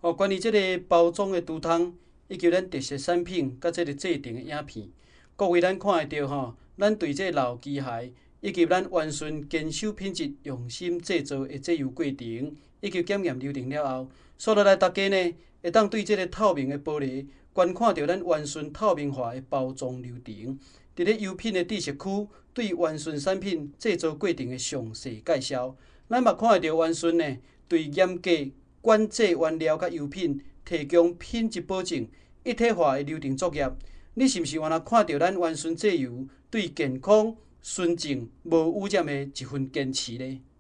关于这个包装的图腾，以及咱特色产品，甲这个制定的影片，各位咱看会到咱对这老机械以及咱完顺坚守品质、用心制造的制油过程，以及检验流程了后，所落来大家呢会当对这个透明的玻璃，观看到咱完顺透明化的包装流程。伫咧优品的知识区，对完顺产品制造过程的详细介绍。咱嘛看会到完顺呢，对严格管制原料甲油品，提供品质保证、一体化的流程作业。你是毋是原来看到咱完顺制油对健康、纯净、无污染的一份坚持呢？